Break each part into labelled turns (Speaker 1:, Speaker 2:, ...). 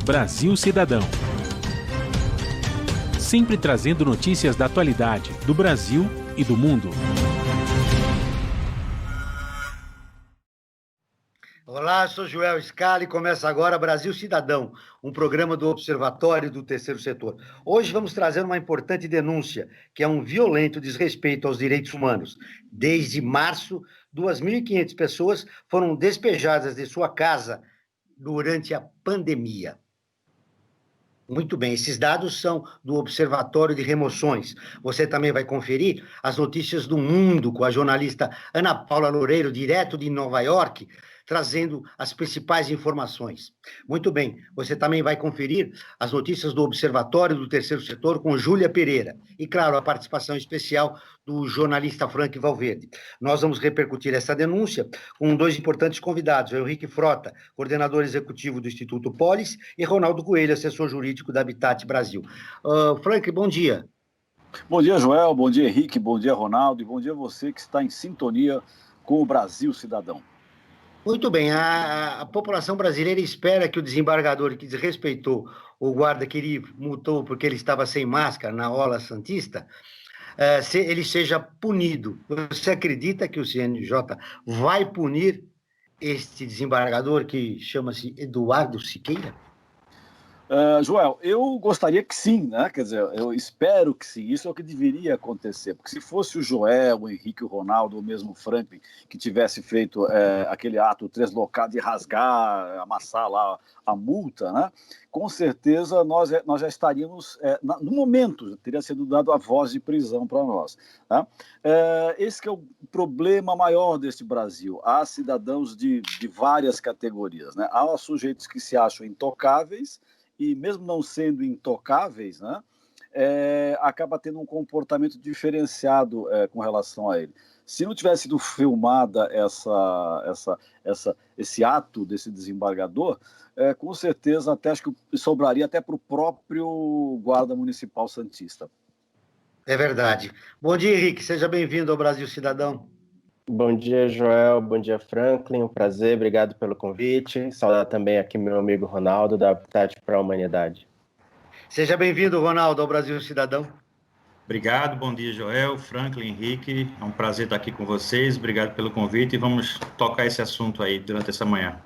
Speaker 1: Brasil Cidadão. Sempre trazendo notícias da atualidade do Brasil e do mundo.
Speaker 2: Olá, sou Joel Scala e começa agora Brasil Cidadão, um programa do Observatório do Terceiro Setor. Hoje vamos trazer uma importante denúncia, que é um violento desrespeito aos direitos humanos. Desde março, 2.500 pessoas foram despejadas de sua casa durante a pandemia. Muito bem, esses dados são do Observatório de Remoções. Você também vai conferir as notícias do mundo com a jornalista Ana Paula Loureiro, direto de Nova York, trazendo as principais informações. Muito bem, você também vai conferir as notícias do Observatório do Terceiro Setor com Júlia Pereira. E, claro, a participação especial do jornalista Frank Valverde. Nós vamos repercutir essa denúncia com dois importantes convidados, o Henrique Frota, coordenador executivo do Instituto Polis, e Ronaldo Coelho, assessor jurídico da Habitat Brasil. Frank, bom dia.
Speaker 3: Bom dia, Joel, bom dia, Henrique, bom dia, Ronaldo, e bom dia a você que está em sintonia com o Brasil Cidadão.
Speaker 2: Muito bem, a população brasileira espera que o desembargador que desrespeitou o guarda que ele multou porque ele estava sem máscara na Orla Santista, ele seja punido. Você acredita que o CNJ vai punir este desembargador que chama-se Eduardo Siqueira?
Speaker 3: Joel, eu gostaria que sim, né? Quer dizer, eu espero que sim, isso é o que deveria acontecer, porque se fosse o Joel, o Henrique, o Ronaldo, ou mesmo o Franklin, que tivesse feito aquele ato deslocado de rasgar, amassar lá a multa, né? Com certeza nós já estaríamos, no momento, teria sido dado a voz de prisão para nós. Né? Esse que é o problema maior deste Brasil. Há cidadãos de várias categorias, né? Há sujeitos que se acham intocáveis, e mesmo não sendo intocáveis, né, acaba tendo um comportamento diferenciado com relação a ele. Se não tivesse sido filmada esse ato desse desembargador, com certeza até acho que sobraria até para o próprio guarda municipal santista.
Speaker 2: É verdade. Bom dia, Henrique. Seja bem-vindo ao Brasil Cidadão.
Speaker 4: Bom dia, Joel. Bom dia, Franklin. Um prazer, obrigado pelo convite. Saudar também aqui meu amigo Ronaldo, da Habitat para a Humanidade.
Speaker 2: Seja bem-vindo, Ronaldo, ao Brasil Cidadão.
Speaker 5: Obrigado, bom dia, Joel, Franklin, Henrique. É um prazer estar aqui com vocês. Obrigado pelo convite e vamos tocar esse assunto aí durante essa manhã.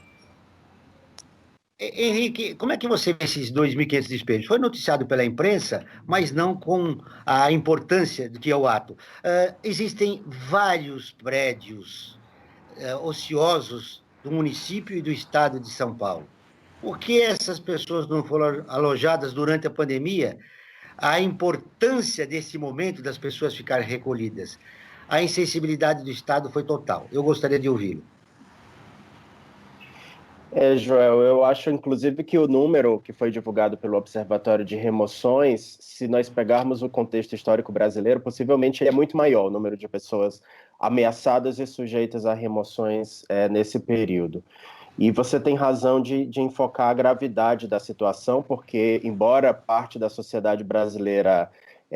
Speaker 2: Henrique, como é que você vê esses 2.500 despejos? Foi noticiado pela imprensa, mas não com a importância do que é o ato. Existem vários prédios ociosos do município e do estado de São Paulo. Por que essas pessoas não foram alojadas durante a pandemia? A importância desse momento das pessoas ficarem recolhidas. A insensibilidade do Estado foi total. Eu gostaria de ouvi-lo.
Speaker 4: Joel, eu acho, inclusive, que o número que foi divulgado pelo Observatório de Remoções, se nós pegarmos o contexto histórico brasileiro, possivelmente ele é muito maior, o número de pessoas ameaçadas e sujeitas a remoções nesse período. E você tem razão de enfocar a gravidade da situação, porque, embora parte da sociedade brasileira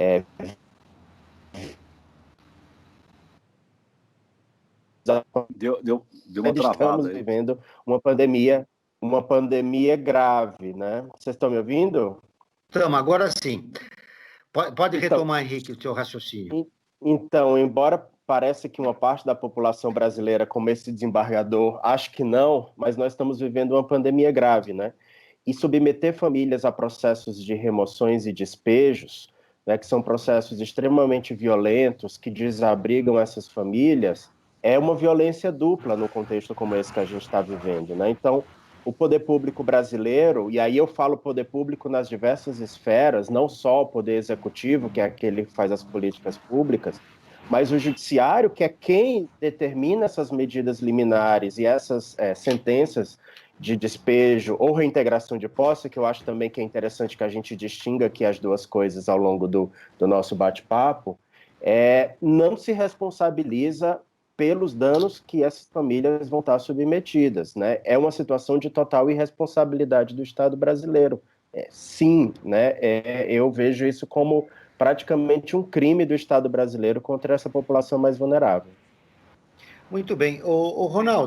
Speaker 3: Deu uma travada
Speaker 4: estamos
Speaker 3: aí.
Speaker 4: Vivendo uma pandemia grave, né? Vocês estão me ouvindo?
Speaker 2: Estamos, agora sim. Pode retomar, Henrique, o seu raciocínio.
Speaker 4: Então, embora pareça que uma parte da população brasileira, como esse desembargador, acho que não, mas nós estamos vivendo uma pandemia grave, né? E submeter famílias a processos de remoções e despejos, né, que são processos extremamente violentos, que desabrigam essas famílias, é uma violência dupla no contexto como esse que a gente está vivendo, né? Então, o poder público brasileiro, e aí eu falo poder público nas diversas esferas, não só o poder executivo, que é aquele que faz as políticas públicas, mas o judiciário, que é quem determina essas medidas liminares e essas sentenças de despejo ou reintegração de posse, que eu acho também que é interessante que a gente distinga aqui as duas coisas ao longo do nosso bate-papo, não se responsabiliza pelos danos que essas famílias vão estar submetidas, né? É uma situação de total irresponsabilidade do Estado brasileiro. Sim, né? Eu vejo isso como praticamente um crime do Estado brasileiro contra essa população mais vulnerável.
Speaker 2: Muito bem. Ronaldo,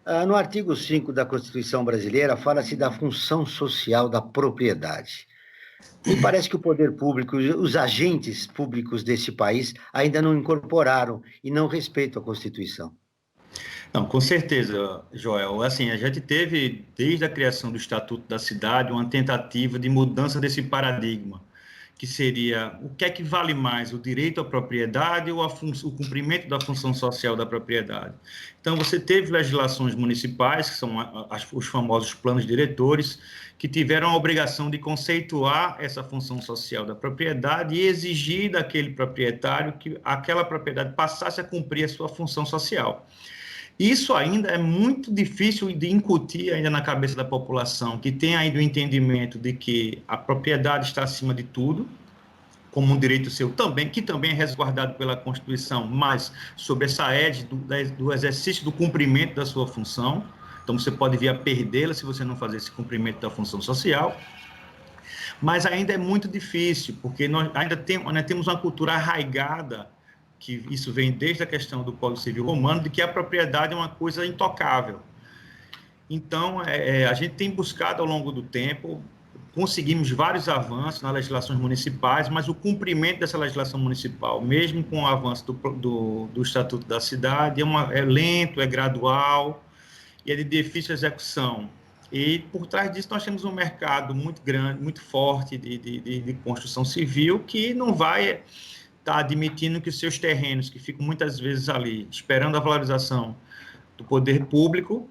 Speaker 2: No artigo 5 da Constituição Brasileira, fala-se da função social da propriedade. Me parece que o poder público, os agentes públicos desse país ainda não incorporaram e não respeitam a Constituição.
Speaker 5: Não, com certeza, Joel. Assim, a gente teve, desde a criação do Estatuto da Cidade, uma tentativa de mudança desse paradigma, que seria o que é que vale mais, o direito à propriedade ou o cumprimento da função social da propriedade. Então, você teve legislações municipais, que são os famosos planos diretores, que tiveram a obrigação de conceituar essa função social da propriedade e exigir daquele proprietário que aquela propriedade passasse a cumprir a sua função social. Isso ainda é muito difícil de incutir ainda na cabeça da população, que tem ainda o entendimento de que a propriedade está acima de tudo, como um direito seu também, que também é resguardado pela Constituição, mas sob essa égide do exercício do cumprimento da sua função. Então, você pode vir a perdê-la se você não fazer esse cumprimento da função social. Mas ainda é muito difícil, porque nós ainda temos uma cultura arraigada, que isso vem desde a questão do Código Civil Romano, de que a propriedade é uma coisa intocável. Então, a gente tem buscado ao longo do tempo, conseguimos vários avanços nas legislações municipais, mas o cumprimento dessa legislação municipal, mesmo com o avanço do Estatuto da Cidade, é lento, é gradual e é de difícil execução. E, por trás disso, nós temos um mercado muito grande, muito forte de construção civil, que não vai está admitindo que os seus terrenos, que ficam muitas vezes ali, esperando a valorização do poder público,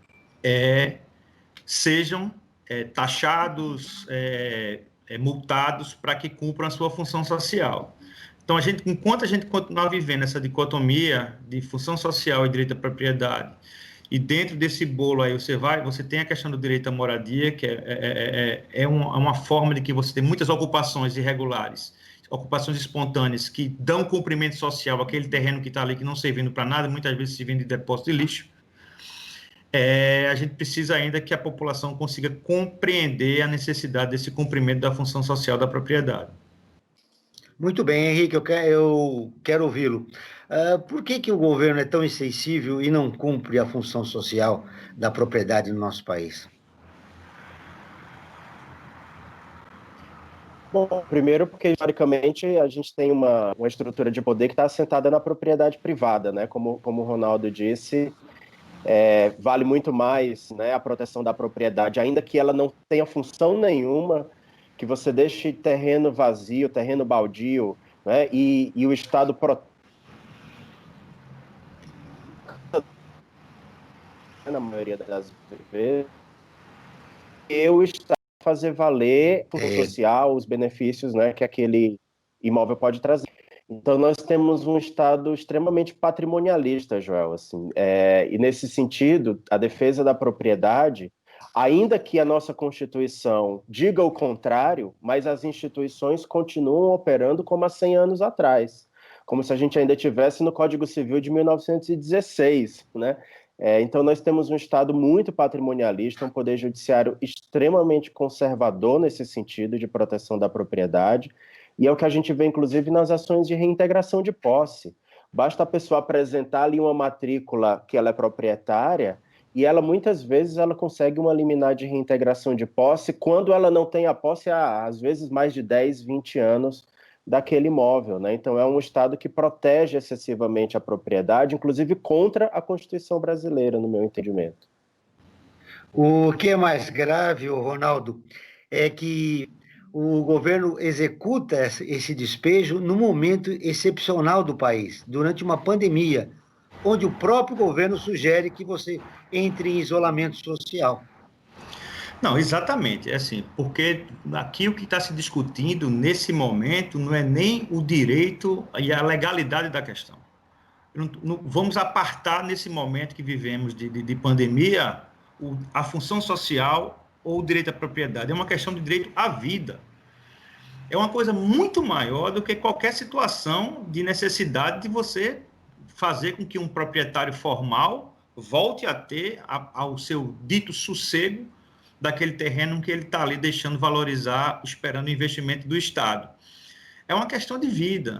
Speaker 5: sejam taxados, multados para que cumpram a sua função social. Então, enquanto a gente continuar vivendo essa dicotomia de função social e direito à propriedade, e dentro desse bolo aí você tem a questão do direito à moradia, que é uma forma de que você tem muitas ocupações irregulares, ocupações espontâneas que dão cumprimento social àquele terreno que está ali, que não servindo para nada, muitas vezes servindo de depósito de lixo. A gente precisa ainda que a população consiga compreender a necessidade desse cumprimento da função social da propriedade.
Speaker 2: Muito bem, Henrique, eu quero ouvi-lo. Por que o governo é tão insensível e não cumpre a função social da propriedade no nosso país?
Speaker 4: Bom, primeiro porque, historicamente, a gente tem uma estrutura de poder que está assentada na propriedade privada, né? Como o Ronaldo disse, vale muito mais, né, a proteção da propriedade, ainda que ela não tenha função nenhuma, que você deixe terreno vazio, terreno baldio, né? E o Estado na maioria das vezes, o Estado fazer valer o social, os benefícios, né, que aquele imóvel pode trazer. Então, nós temos um Estado extremamente patrimonialista, Joel, assim, e nesse sentido, a defesa da propriedade, ainda que a nossa Constituição diga o contrário, mas as instituições continuam operando como há 100 anos atrás, como se a gente ainda estivesse no Código Civil de 1916, né? Então, nós temos um Estado muito patrimonialista, um poder judiciário extremamente conservador nesse sentido de proteção da propriedade, e é o que a gente vê, inclusive, nas ações de reintegração de posse. Basta a pessoa apresentar ali uma matrícula que ela é proprietária, e ela, muitas vezes, ela consegue uma liminar de reintegração de posse, quando ela não tem a posse há, às vezes, mais de 10, 20 anos, daquele imóvel, né? Então, é um Estado que protege excessivamente a propriedade, inclusive contra a Constituição brasileira, no meu entendimento.
Speaker 2: O que é mais grave, Ronaldo, é que o governo executa esse despejo num momento excepcional do país, durante uma pandemia, onde o próprio governo sugere que você entre em isolamento social.
Speaker 5: Não, exatamente, é assim, porque aqui o que está se discutindo nesse momento não é nem o direito e a legalidade da questão. Vamos apartar nesse momento que vivemos de pandemia a função social ou o direito à propriedade. É uma questão de direito à vida. É uma coisa muito maior do que qualquer situação de necessidade de você fazer com que um proprietário formal volte a ter ao seu dito sossego daquele terreno que ele está ali deixando valorizar, esperando o investimento do Estado. É uma questão de vida.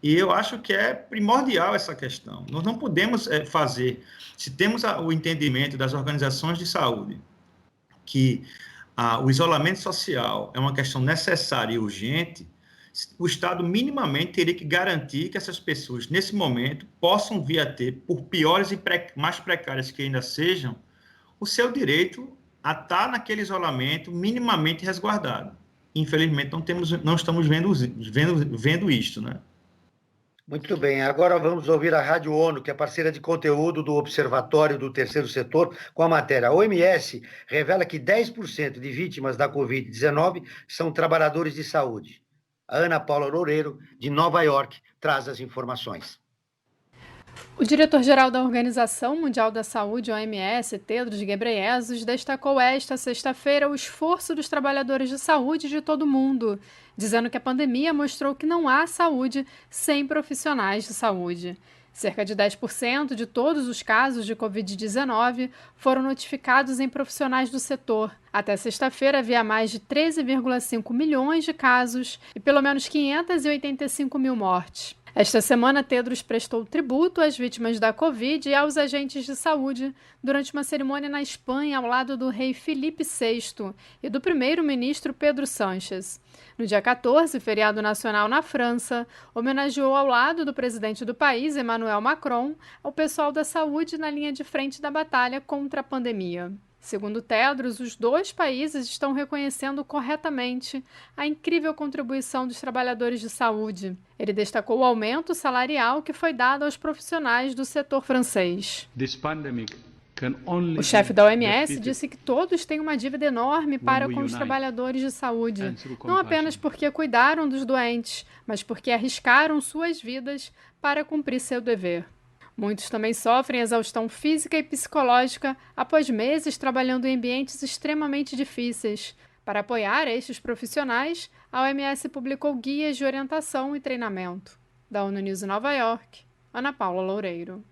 Speaker 5: E eu acho que é primordial essa questão. Nós não podemos fazer, se temos o entendimento das organizações de saúde, que o isolamento social é uma questão necessária e urgente, o Estado minimamente teria que garantir que essas pessoas, nesse momento, possam vir a ter, por piores e mais precárias que ainda sejam, o seu direito a estar naquele isolamento minimamente resguardado. Infelizmente, não estamos vendo isto, né?
Speaker 2: Muito bem, agora vamos ouvir a Rádio ONU, que é parceira de conteúdo do Observatório do Terceiro Setor, com a matéria. A OMS revela que 10% de vítimas da Covid-19 são trabalhadores de saúde. A Ana Paula Loureiro, de Nova York, traz as informações.
Speaker 6: O diretor-geral da Organização Mundial da Saúde, OMS, Tedros Ghebreyesus, destacou esta sexta-feira o esforço dos trabalhadores de saúde de todo o mundo, dizendo que a pandemia mostrou que não há saúde sem profissionais de saúde. Cerca de 10% de todos os casos de Covid-19 foram notificados em profissionais do setor. Até sexta-feira havia mais de 13,5 milhões de casos e pelo menos 585 mil mortes. Esta semana, Tedros prestou tributo às vítimas da Covid e aos agentes de saúde durante uma cerimônia na Espanha ao lado do rei Filipe VI e do primeiro-ministro Pedro Sánchez. No dia 14, feriado nacional na França, homenageou ao lado do presidente do país, Emmanuel Macron, o pessoal da saúde na linha de frente da batalha contra a pandemia. Segundo Tedros, os dois países estão reconhecendo corretamente a incrível contribuição dos trabalhadores de saúde. Ele destacou o aumento salarial que foi dado aos profissionais do setor francês. O chefe da OMS disse que todos têm uma dívida enorme para com os trabalhadores de saúde, não apenas porque cuidaram dos doentes, mas porque arriscaram suas vidas para cumprir seu dever. Muitos também sofrem exaustão física e psicológica após meses trabalhando em ambientes extremamente difíceis. Para apoiar estes profissionais, a OMS publicou guias de orientação e treinamento. Da ONU News em Nova York, Ana Paula Loureiro.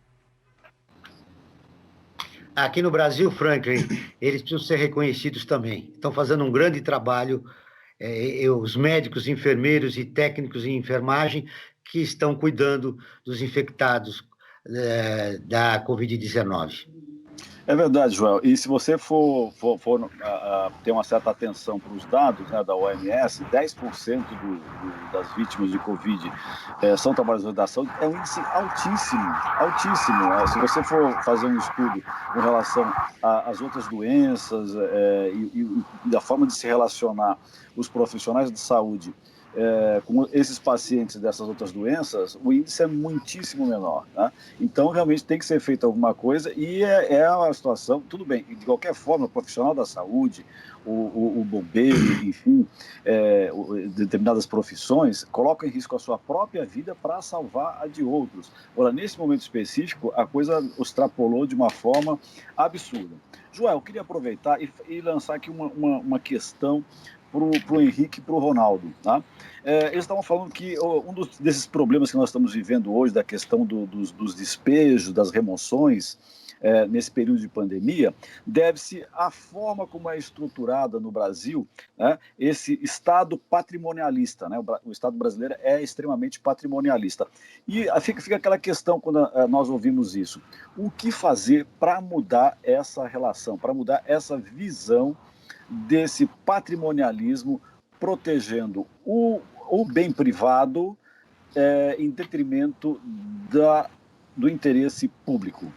Speaker 2: Aqui no Brasil, Franklin, eles precisam ser reconhecidos também. Estão fazendo um grande trabalho, os médicos, enfermeiros e técnicos em enfermagem que estão cuidando dos infectados da Covid-19.
Speaker 3: É verdade, Joel. E se você for ter uma certa atenção para os dados, né, da OMS, 10% das vítimas de Covid são trabalhadores da saúde, é um índice altíssimo, altíssimo. Se você for fazer um estudo com relação às outras doenças e a forma de se relacionar os profissionais de saúde com esses pacientes dessas outras doenças, o índice é muitíssimo menor, né? Então, realmente tem que ser feita alguma coisa e é uma situação, tudo bem, de qualquer forma, o profissional da saúde, o bombeiro, enfim, determinadas profissões, colocam em risco a sua própria vida para salvar a de outros. Agora, nesse momento específico, a coisa extrapolou de uma forma absurda. Joel, eu queria aproveitar e lançar aqui uma questão para o Henrique e para o Ronaldo. Tá? Eles estavam falando que desses problemas que nós estamos vivendo hoje, da questão dos despejos, das remoções, nesse período de pandemia, deve-se à forma como é estruturada no Brasil, né, esse Estado patrimonialista. Né? O Estado brasileiro é extremamente patrimonialista. E fica aquela questão quando nós ouvimos isso. O que fazer para mudar essa relação, para mudar essa visão desse patrimonialismo, protegendo o bem privado em detrimento do interesse público?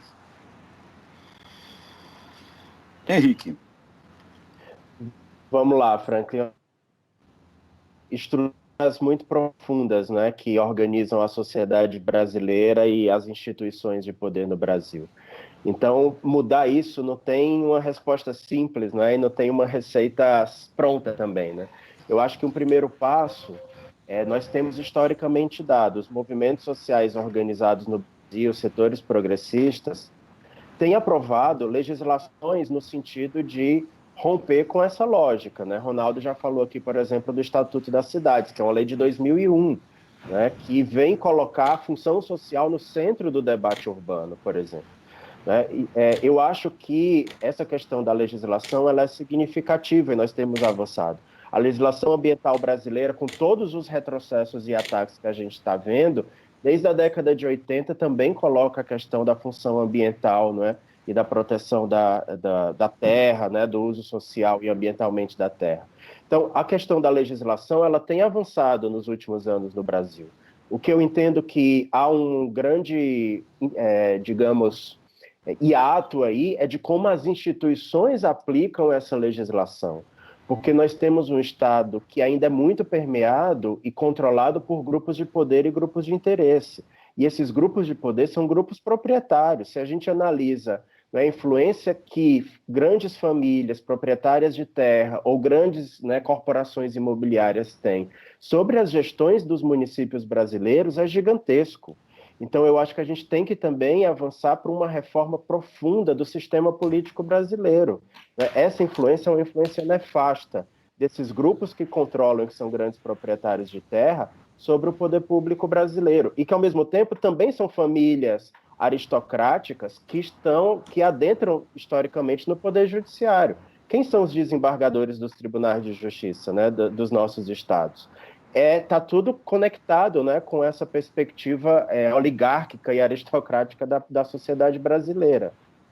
Speaker 3: Henrique.
Speaker 4: Vamos lá, Franklin. Estruturas muito profundas, né, que organizam a sociedade brasileira e as instituições de poder no Brasil. Então, mudar isso não tem uma resposta simples, né? E não tem uma receita pronta também, né? Eu acho que um primeiro passo nós temos historicamente dado, os movimentos sociais organizados no Brasil, setores progressistas, têm aprovado legislações no sentido de romper com essa lógica, né? Ronaldo já falou aqui, por exemplo, do Estatuto das Cidades, que é uma lei de 2001, né? Que vem colocar a função social no centro do debate urbano, por exemplo. Eu acho que essa questão da legislação ela é significativa e nós temos avançado. A legislação ambiental brasileira, com todos os retrocessos e ataques que a gente está vendo, desde a década de 80 também coloca a questão da função ambiental, não é? E da proteção da terra, né? Do uso social e ambientalmente da terra. Então, a questão da legislação, ela tem avançado nos últimos anos no Brasil. O que eu entendo que há um grande, digamos, hiato aí é de como as instituições aplicam essa legislação. Porque nós temos um Estado que ainda é muito permeado e controlado por grupos de poder e grupos de interesse. E esses grupos de poder são grupos proprietários. Se a gente analisa a influência que grandes famílias proprietárias de terra ou grandes, né, corporações imobiliárias têm sobre as gestões dos municípios brasileiros, é gigantesco. Então, eu acho que a gente tem que também avançar para uma reforma profunda do sistema político brasileiro. Essa influência é uma influência nefasta desses grupos que controlam, que são grandes proprietários de terra, sobre o poder público brasileiro. E que, ao mesmo tempo, também são famílias aristocráticas que adentram historicamente no poder judiciário. Quem são os desembargadores dos tribunais de justiça, né, dos nossos estados? Está tudo conectado, né, com essa perspectiva oligárquica e aristocrática da sociedade brasileira.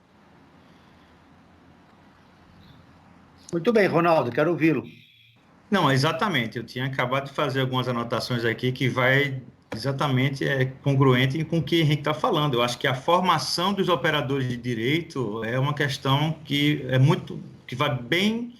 Speaker 2: Muito bem, Ronaldo, quero ouvi-lo.
Speaker 5: Não, exatamente. Eu tinha acabado de fazer algumas anotações aqui que vai exatamente congruente com o que o Henrique está falando. Eu acho que a formação dos operadores de direito é uma questão que vai bem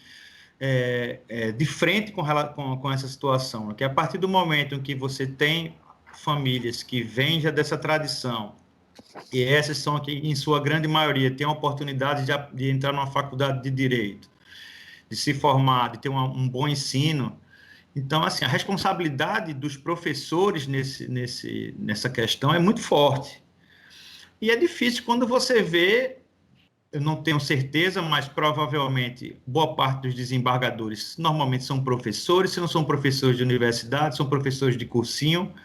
Speaker 5: de frente com essa situação, que a partir do momento em que você tem famílias que vêm já dessa tradição, e essas são que, em sua grande maioria, têm a oportunidade de entrar numa faculdade de direito, de se formar, de ter um bom ensino. Então, assim, a responsabilidade dos professores nessa questão é muito forte. E é difícil quando você vê, eu não tenho certeza, mas provavelmente boa parte dos desembargadores normalmente são professores, se não são professores de universidade, são professores de cursinho.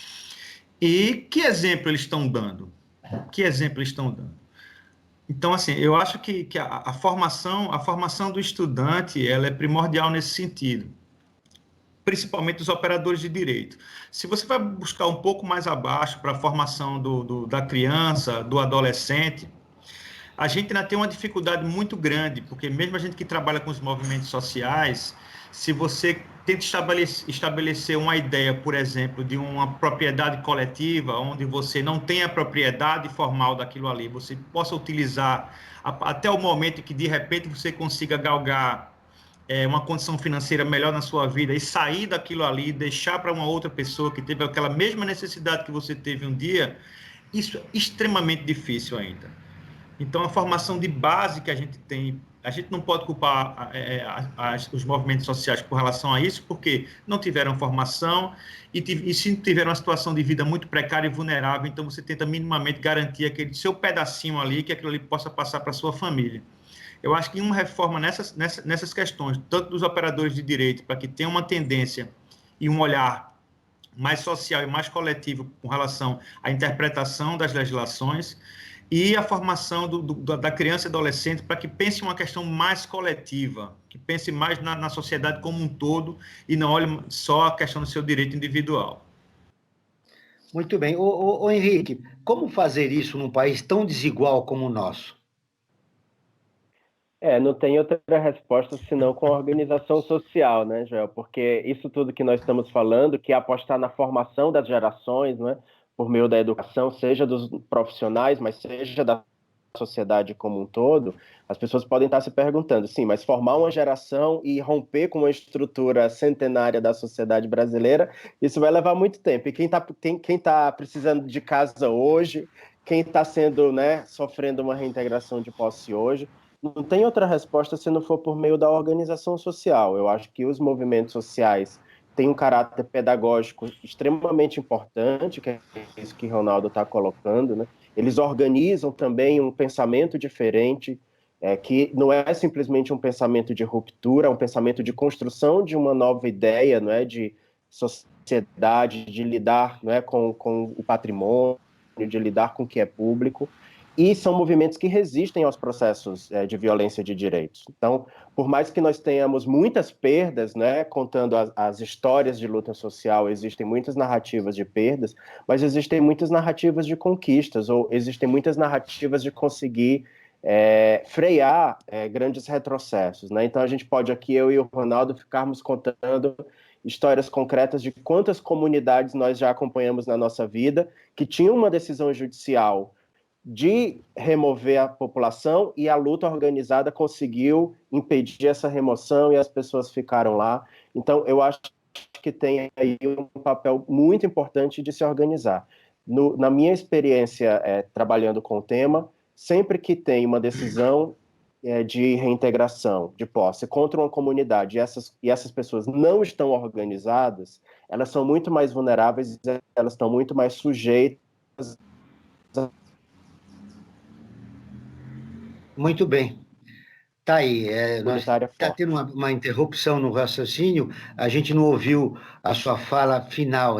Speaker 5: E que exemplo eles estão dando? Que exemplo eles estão dando? Então, assim, eu acho que a formação do estudante ela é primordial nesse sentido, principalmente dos operadores de direito. Se você vai buscar um pouco mais abaixo para a formação da criança, do adolescente, a gente ainda tem uma dificuldade muito grande, porque mesmo a gente que trabalha com os movimentos sociais, se você tenta estabelecer uma ideia, por exemplo, de uma propriedade coletiva, onde você não tem a propriedade formal daquilo ali, você possa utilizar até o momento que, de repente, você consiga galgar uma condição financeira melhor na sua vida e sair daquilo ali, deixar para uma outra pessoa que teve aquela mesma necessidade que você teve um dia, isso é extremamente difícil ainda. Então, a formação de base que a gente tem, a gente não pode culpar os movimentos sociais por relação a isso, porque não tiveram formação e se tiveram uma situação de vida muito precária e vulnerável, então você tenta minimamente garantir aquele seu pedacinho ali, que aquilo ali possa passar para a sua família. Eu acho que uma reforma nessas questões, tanto dos operadores de direito, para que tenha uma tendência e um olhar mais social e mais coletivo com relação à interpretação das legislações, e a formação da criança e adolescente para que pense uma questão mais coletiva, que pense mais na sociedade como um todo e não olhe só a questão do seu direito individual.
Speaker 2: Muito bem. Ô Henrique, como fazer isso num país tão desigual como o nosso?
Speaker 4: Não tem outra resposta senão com a organização social, né, Joel? Porque isso tudo que nós estamos falando, que é apostar na formação das gerações, né, por meio da educação, seja dos profissionais, mas seja da sociedade como um todo, as pessoas podem estar se perguntando, sim, mas formar uma geração e romper com uma estrutura centenária da sociedade brasileira, isso vai levar muito tempo. E quem tá precisando de casa hoje, quem está sendo, né, sofrendo uma reintegração de posse hoje, não tem outra resposta se não for por meio da organização social. Eu acho que os movimentos sociais têm um caráter pedagógico extremamente importante, que é isso que o Ronaldo está colocando, né? Eles organizam também um pensamento diferente, que não é simplesmente um pensamento de ruptura, é um pensamento de construção de uma nova ideia, não é, de sociedade, de lidar, não é, com o patrimônio, de lidar com o que é público. e são movimentos que resistem aos processos de violência de direitos. Então, por mais que nós tenhamos muitas perdas, né, contando as histórias de luta social, existem muitas narrativas de perdas, mas existem muitas narrativas de conquistas, ou existem muitas narrativas de conseguir frear grandes retrocessos, né? Então, a gente pode aqui, eu e o Ronaldo, ficarmos contando histórias concretas de quantas comunidades nós já acompanhamos na nossa vida que tinham uma decisão judicial de remover a população e a luta organizada conseguiu impedir essa remoção e as pessoas ficaram lá. Então, eu acho que tem aí um papel muito importante de se organizar. Na minha experiência trabalhando com o tema, sempre que tem uma decisão de reintegração de posse contra uma comunidade e essas pessoas não estão organizadas, elas são muito mais vulneráveis, elas estão muito mais sujeitas.
Speaker 2: Muito bem. Tá aí. Nós está tendo uma interrupção no raciocínio, a gente não ouviu a sua fala final.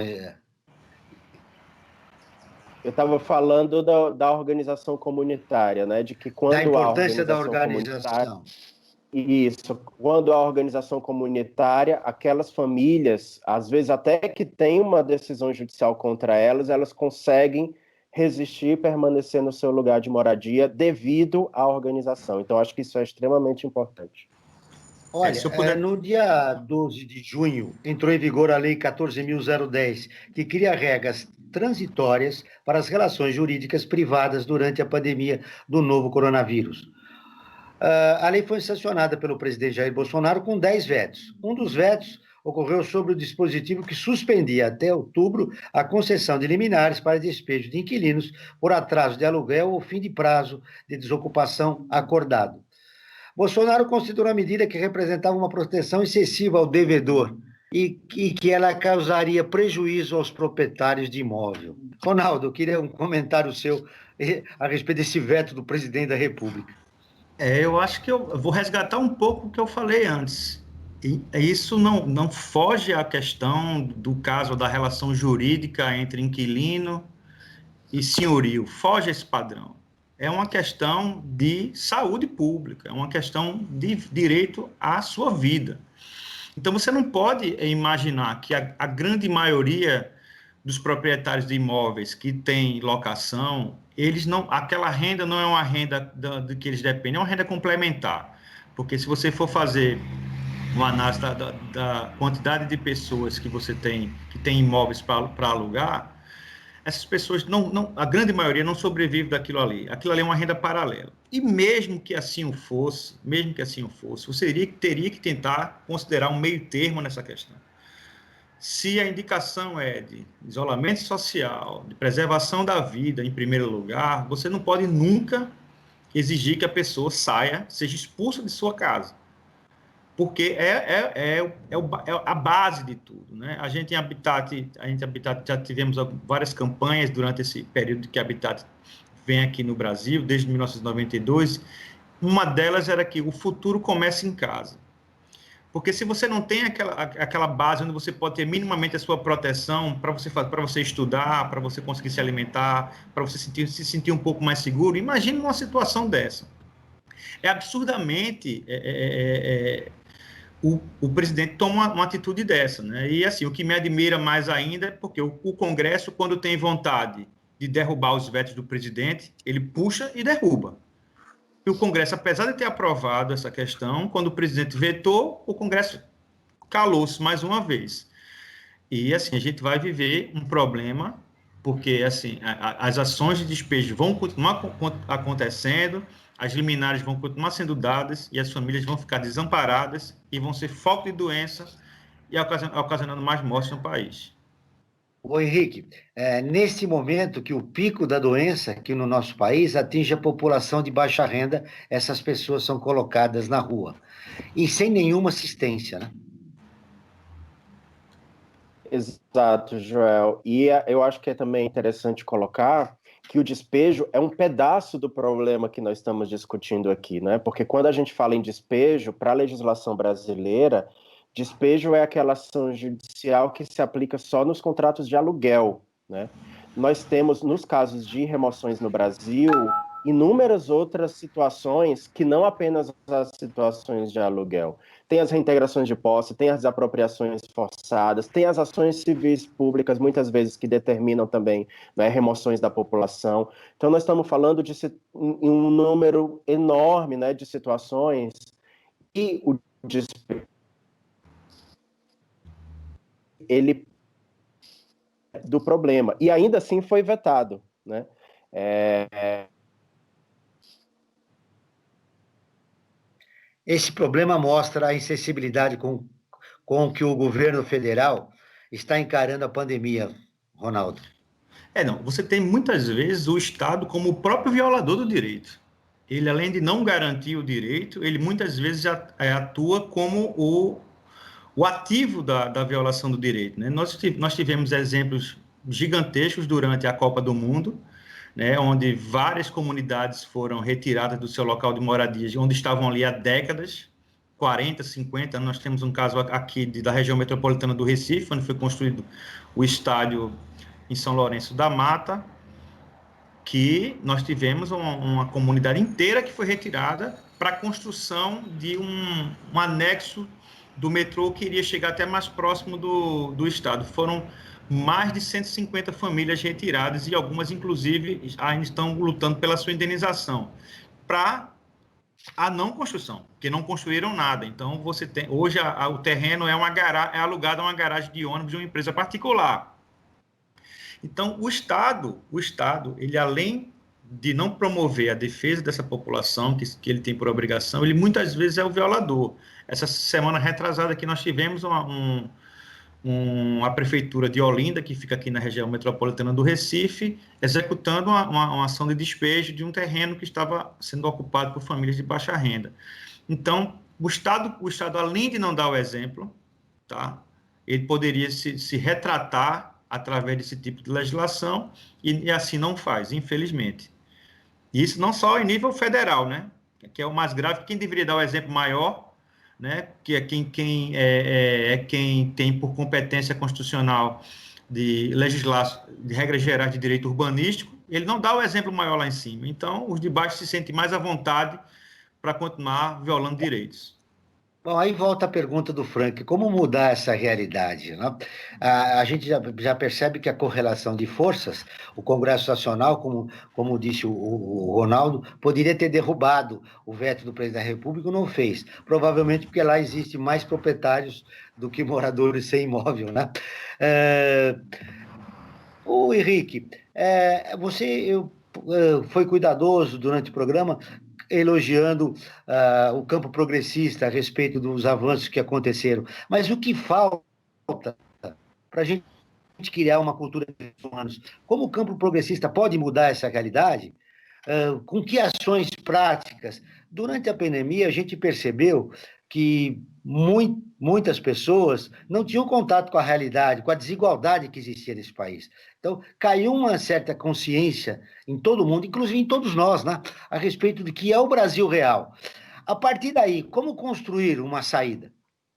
Speaker 4: Eu estava falando da organização comunitária, né? De que quando
Speaker 2: da importância da organização.
Speaker 4: Isso, quando a organização comunitária, aquelas famílias, às vezes até que tem uma decisão judicial contra elas, elas conseguem resistir e permanecer no seu lugar de moradia devido à organização. Então, acho que isso é extremamente importante.
Speaker 2: Olha, no dia 12 de junho, entrou em vigor a Lei 14.010, que cria regras transitórias para as relações jurídicas privadas durante a pandemia do novo coronavírus. A lei foi sancionada pelo presidente Jair Bolsonaro com 10 vetos. Um dos vetos ocorreu sobre o dispositivo que suspendia até outubro a concessão de liminares para despejo de inquilinos por atraso de aluguel ou fim de prazo de desocupação acordado. Bolsonaro considerou a medida que representava uma proteção excessiva ao devedor e que ela causaria prejuízo aos proprietários de imóvel. Ronaldo, eu queria um comentário seu a respeito desse veto do presidente da República.
Speaker 5: Eu acho que eu vou resgatar um pouco o que eu falei antes. E isso não foge à questão do caso da relação jurídica entre inquilino e senhorio, foge a esse padrão. É uma questão de saúde pública, é uma questão de direito à sua vida. Então, você não pode imaginar que a grande maioria dos proprietários de imóveis que tem locação, aquela renda não é uma renda de que eles dependem, é uma renda complementar. Porque se você for fazer uma análise da quantidade de pessoas que você tem, que tem imóveis para alugar, essas pessoas, a grande maioria não sobrevive daquilo ali. Aquilo ali é uma renda paralela. E mesmo que assim fosse, você teria que tentar considerar um meio termo nessa questão. Se a indicação é de isolamento social, de preservação da vida em primeiro lugar, você não pode nunca exigir que a pessoa seja expulsa de sua casa. Porque é a base de tudo, né? A gente em Habitat já tivemos várias campanhas durante esse período que a Habitat vem aqui no Brasil, desde 1992. Uma delas era que o futuro começa em casa. Porque se você não tem aquela base onde você pode ter minimamente a sua proteção para você estudar, para você conseguir se alimentar, para você se sentir um pouco mais seguro, imagine uma situação dessa. É absurdamente... O presidente toma uma atitude dessa, né? E assim, o que me admira mais ainda é porque o Congresso, quando tem vontade de derrubar os vetos do presidente, ele puxa e derruba. E o Congresso, apesar de ter aprovado essa questão, quando o presidente vetou, o Congresso calou-se mais uma vez. E assim, a gente vai viver um problema, porque assim, as ações de despejo vão continuar acontecendo, as liminares vão continuar sendo dadas e as famílias vão ficar desamparadas e vão ser foco de doença e ocasionando mais mortes no país.
Speaker 2: Ô Henrique, nesse momento que o pico da doença aqui no nosso país atinge a população de baixa renda, essas pessoas são colocadas na rua e sem nenhuma assistência, né?
Speaker 4: Exato, Joel. E eu acho que é também interessante colocar que o despejo é um pedaço do problema que nós estamos discutindo aqui, né? Porque quando a gente fala em despejo, para a legislação brasileira, despejo é aquela ação judicial que se aplica só nos contratos de aluguel, né? Nós temos, nos casos de remoções no Brasil, inúmeras outras situações que não apenas as situações de aluguel. Tem as reintegrações de posse, tem as desapropriações forçadas, tem as ações civis públicas, muitas vezes, que determinam também, né, remoções da população. Então, nós estamos falando de um número enorme, né, de situações e o despejo, ele do problema. E ainda assim foi vetado, né?
Speaker 2: Esse problema mostra a insensibilidade com que o governo federal está encarando a pandemia, Ronaldo.
Speaker 5: Não, você tem muitas vezes o Estado como o próprio violador do direito. Ele, além de não garantir o direito, ele muitas vezes atua como o ativo da violação do direito, né? Nós tivemos exemplos gigantescos durante a Copa do Mundo, né, onde várias comunidades foram retiradas do seu local de moradia, onde estavam ali há décadas, 40, 50 anos. Nós temos um caso aqui da região metropolitana do Recife, onde foi construído o estádio em São Lourenço da Mata, que nós tivemos uma comunidade inteira que foi retirada para a construção de um anexo do metrô que iria chegar até mais próximo do estado. Foram mais de 150 famílias retiradas e algumas, inclusive, ainda estão lutando pela sua indenização para a não construção, porque não construíram nada. Então, você tem hoje o terreno é alugado a uma garagem de ônibus de uma empresa particular. Então, o Estado, ele, além de não promover a defesa dessa população, que ele tem por obrigação, ele muitas vezes é o violador. Essa semana retrasada aqui nós tivemos a prefeitura de Olinda, que fica aqui na região metropolitana do Recife, executando uma ação de despejo de um terreno que estava sendo ocupado por famílias de baixa renda. Então, o Estado, além de não dar o exemplo, tá, ele poderia se retratar através desse tipo de legislação e assim não faz, infelizmente. Isso não só em nível federal, né, que é o mais grave, quem deveria dar o exemplo maior, né, que é quem tem por competência constitucional de legislar de regras gerais de direito urbanístico, ele não dá o exemplo maior lá em cima. Então, os de baixo se sentem mais à vontade para continuar violando direitos.
Speaker 2: Bom, aí volta a pergunta do Frank, como mudar essa realidade, né? A gente já percebe que a correlação de forças, o Congresso Nacional, como disse o Ronaldo, poderia ter derrubado o veto do presidente da República, não fez, provavelmente porque lá existe mais proprietários do que moradores sem imóvel, né? O Henrique, você foi cuidadoso durante o programa, elogiando o campo progressista a respeito dos avanços que aconteceram. Mas o que falta para a gente criar uma cultura de humanos? Como o campo progressista pode mudar essa realidade? Com que ações práticas? Durante a pandemia, a gente percebeu que muitas pessoas não tinham contato com a realidade, com a desigualdade que existia nesse país. Então, caiu uma certa consciência em todo mundo, inclusive em todos nós, né, a respeito do que é o Brasil real. A partir daí, como construir uma saída?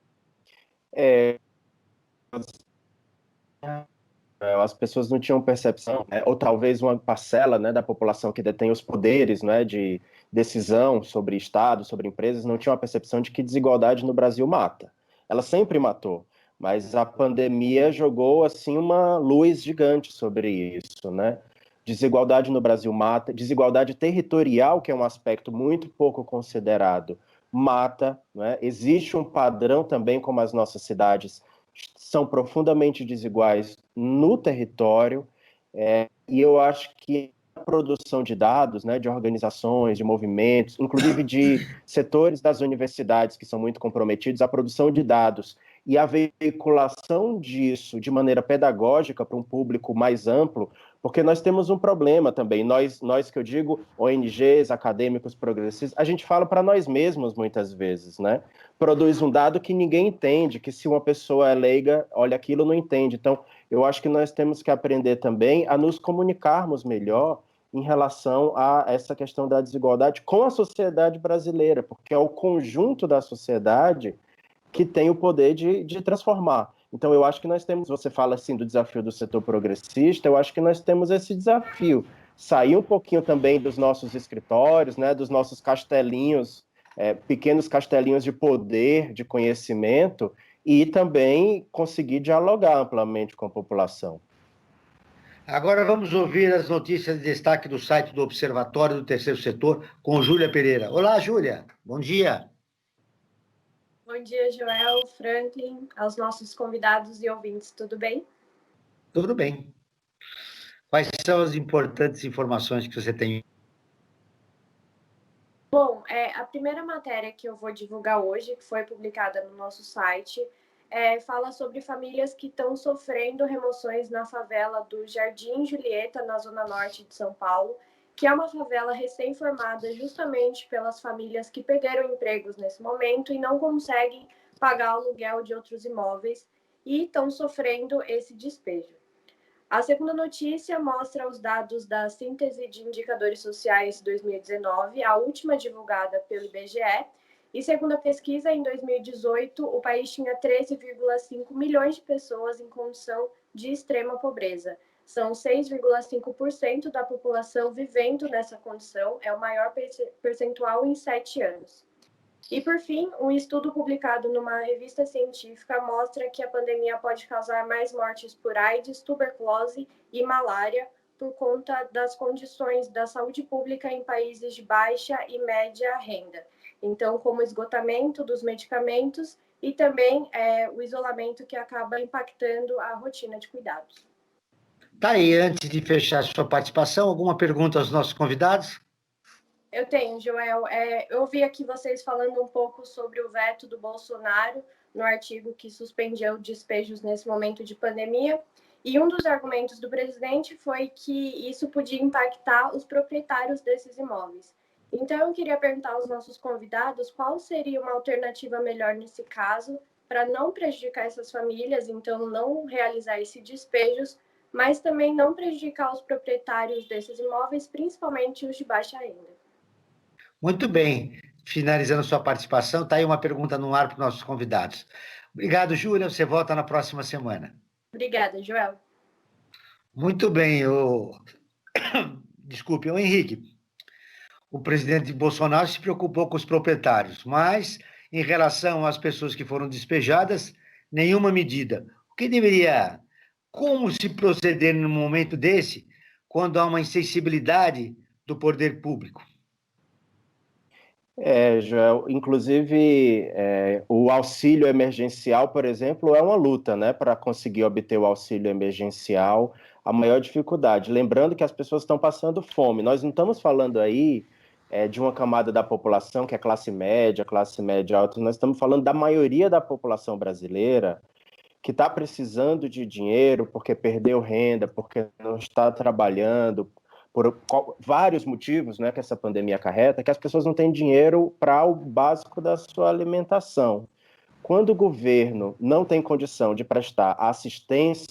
Speaker 4: As pessoas não tinham percepção, né, ou talvez uma parcela, né, da população que detém os poderes, né, de decisão sobre Estado, sobre empresas, não tinham a percepção de que desigualdade no Brasil mata. Ela sempre matou, mas a pandemia jogou assim uma luz gigante sobre isso, né? Desigualdade no Brasil mata, desigualdade territorial, que é um aspecto muito pouco considerado, mata, né? Existe um padrão também, como as nossas cidades são profundamente desiguais no território, e eu acho que a produção de dados, né, de organizações, de movimentos, inclusive de setores das universidades que são muito comprometidos, a produção de dados e a veiculação disso de maneira pedagógica para um público mais amplo, porque nós temos um problema também, nós que eu digo, ONGs, acadêmicos progressistas, a gente fala para nós mesmos muitas vezes, né? Produz um dado que ninguém entende, que se uma pessoa é leiga, olha aquilo, não entende. Então, eu acho que nós temos que aprender também a nos comunicarmos melhor em relação a essa questão da desigualdade com a sociedade brasileira, porque é o conjunto da sociedade que tem o poder de transformar. Então, eu acho que nós temos, você fala assim do desafio do setor progressista, eu acho que nós temos esse desafio. sair um pouquinho também dos nossos escritórios, né, dos nossos castelinhos, pequenos castelinhos de poder, de conhecimento, e também conseguir dialogar amplamente com a população.
Speaker 2: Agora vamos ouvir as notícias de destaque do site do Observatório do Terceiro Setor com Júlia Pereira. Olá, Júlia. Bom dia.
Speaker 7: Bom dia, Joel, Franklin, aos nossos convidados e ouvintes, tudo bem?
Speaker 2: Tudo bem. Quais são as importantes informações que você tem?
Speaker 7: Bom, a primeira matéria que eu vou divulgar hoje, que foi publicada no nosso site, fala sobre famílias que estão sofrendo remoções na favela do Jardim Julieta, na zona norte de São Paulo, que é uma favela recém-formada justamente pelas famílias que perderam empregos nesse momento e não conseguem pagar o aluguel de outros imóveis e estão sofrendo esse despejo. A segunda notícia mostra os dados da Síntese de Indicadores Sociais 2019, a última divulgada pelo IBGE, e segundo a pesquisa, em 2018, o país tinha 13,5 milhões de pessoas em condição de extrema pobreza. São 6,5% da população vivendo nessa condição, é o maior percentual em 7 anos. E, por fim, um estudo publicado numa revista científica mostra que a pandemia pode causar mais mortes por AIDS, tuberculose e malária por conta das condições da saúde pública em países de baixa e média renda. Então, como o esgotamento dos medicamentos e também o isolamento que acaba impactando a rotina de cuidados.
Speaker 2: Tá aí, antes de fechar a sua participação, alguma pergunta aos nossos convidados?
Speaker 7: Eu tenho, Joel. Eu ouvi aqui vocês falando um pouco sobre o veto do Bolsonaro no artigo que suspendeu despejos nesse momento de pandemia. E um dos argumentos do presidente foi que isso podia impactar os proprietários desses imóveis. Então, eu queria perguntar aos nossos convidados qual seria uma alternativa melhor nesse caso para não prejudicar essas famílias, então não realizar esses despejos, mas também não prejudicar os proprietários desses imóveis, principalmente os de baixa renda.
Speaker 2: Muito bem. Finalizando sua participação, está aí uma pergunta no ar para os nossos convidados. Obrigado, Júlia. Você volta na próxima semana.
Speaker 7: Obrigada, Joel.
Speaker 2: Muito bem. Desculpe, o Henrique. O presidente Bolsonaro se preocupou com os proprietários, mas, em relação às pessoas que foram despejadas, nenhuma medida. Como se proceder num momento desse, quando há uma insensibilidade do poder público?
Speaker 4: Joel, inclusive o auxílio emergencial, por exemplo, é uma luta, né, para conseguir obter o auxílio emergencial, a maior dificuldade. Lembrando que as pessoas estão passando fome. Nós não estamos falando aí de uma camada da população que é classe média alta, nós estamos falando da maioria da população brasileira que está precisando de dinheiro porque perdeu renda, porque não está trabalhando, por vários motivos, né, que essa pandemia acarreta, que as pessoas não têm dinheiro para o básico da sua alimentação. Quando o governo não tem condição de prestar assistência,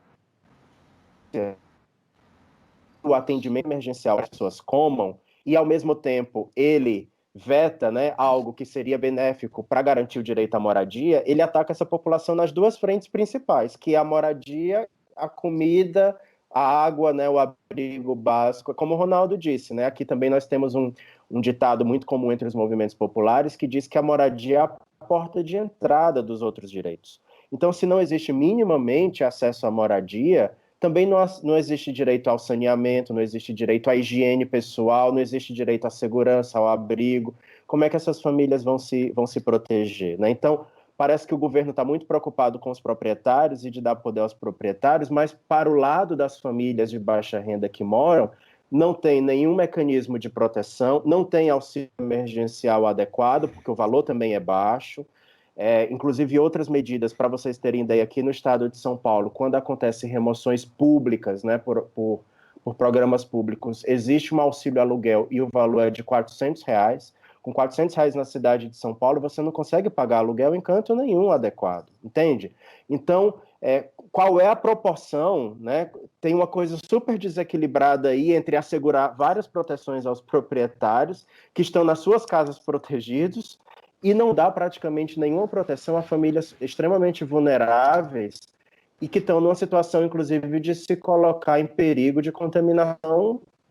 Speaker 4: o atendimento emergencial as pessoas comam, e ao mesmo tempo ele veta, né, algo que seria benéfico para garantir o direito à moradia, ele ataca essa população nas duas frentes principais, que é a moradia, a comida, a água, né, o abrigo básico. Como o Ronaldo disse, né, aqui também nós temos um ditado muito comum entre os movimentos populares que diz que a moradia é a porta de entrada dos outros direitos. Então, se não existe minimamente acesso à moradia, também não existe direito ao saneamento, não existe direito à higiene pessoal, não existe direito à segurança, ao abrigo. Como é que essas famílias vão se proteger, né? Então, parece que o governo está muito preocupado com os proprietários e de dar poder aos proprietários, mas para o lado das famílias de baixa renda que moram, não tem nenhum mecanismo de proteção, não tem auxílio emergencial adequado, porque o valor também é baixo. Inclusive outras medidas, para vocês terem ideia, aqui no estado de São Paulo, quando acontecem remoções públicas, né, por programas públicos, existe um auxílio aluguel e o valor é de R$400. Com R$400 na cidade de São Paulo, você não consegue pagar aluguel em canto nenhum adequado, entende? Então, qual é a proporção, né? Tem uma coisa super desequilibrada aí entre assegurar várias proteções aos proprietários que estão nas suas casas protegidos e não dá praticamente nenhuma proteção a famílias extremamente vulneráveis e que estão numa situação, inclusive, de se colocar em perigo de contaminação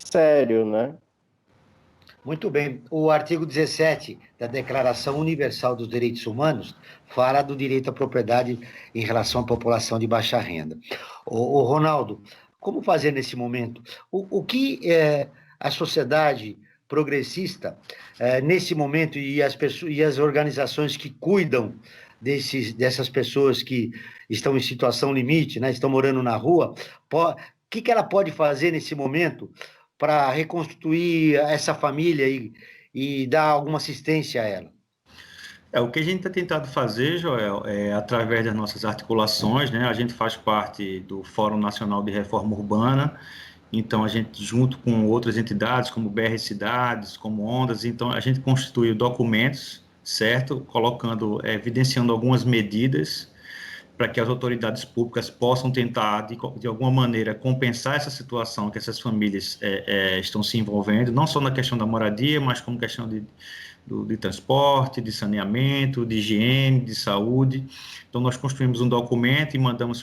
Speaker 4: sério, né?
Speaker 2: Muito bem. O artigo 17 da Declaração Universal dos Direitos Humanos fala do direito à propriedade em relação à população de baixa renda. O Ronaldo, como fazer nesse momento? O que a sociedade progressista, nesse momento, e as organizações que cuidam dessas pessoas que estão em situação limite, né, estão morando na rua, o que ela pode fazer nesse momento para reconstruir essa família e dar alguma assistência a ela?
Speaker 5: O que a gente tem tentado fazer, Joel, através das nossas articulações, né? A gente faz parte do Fórum Nacional de Reforma Urbana, então a gente, junto com outras entidades, como BR Cidades, como Ondas, então a gente constituiu documentos, certo? Colocando, evidenciando algumas medidas para que as autoridades públicas possam tentar, de alguma maneira, compensar essa situação que essas famílias estão se envolvendo, não só na questão da moradia, mas como questão de transporte, de saneamento, de higiene, de saúde. Então, nós construímos um documento e mandamos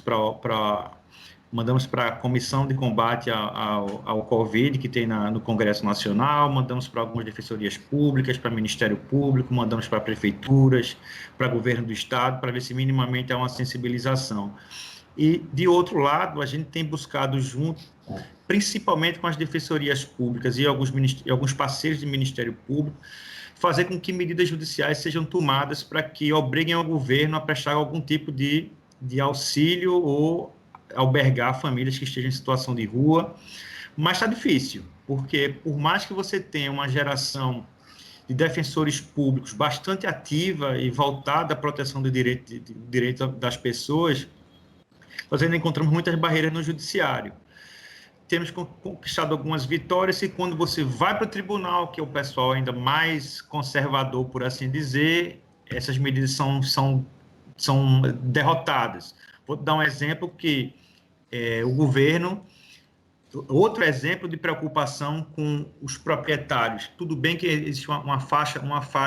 Speaker 5: para a Comissão de Combate ao Covid, que tem no Congresso Nacional, mandamos para algumas defensorias públicas, para o Ministério Público, mandamos para prefeituras, para o governo do Estado, para ver se minimamente há uma sensibilização. E, de outro lado, a gente tem buscado junto, principalmente com as defensorias públicas e alguns parceiros do Ministério Público, fazer com que medidas judiciais sejam tomadas para que obriguem ao governo a prestar algum tipo de auxílio ou albergar famílias que estejam em situação de rua. Mas está difícil, porque por mais que você tenha uma geração de defensores públicos bastante ativa e voltada à proteção do direito das pessoas, nós ainda encontramos muitas barreiras no judiciário. Temos conquistado algumas vitórias e quando você vai para o tribunal, que é o pessoal ainda mais conservador, por assim dizer, essas medidas são derrotadas. Vou dar um exemplo que o governo... Outro exemplo de preocupação com os proprietários. Tudo bem que existe uma faixa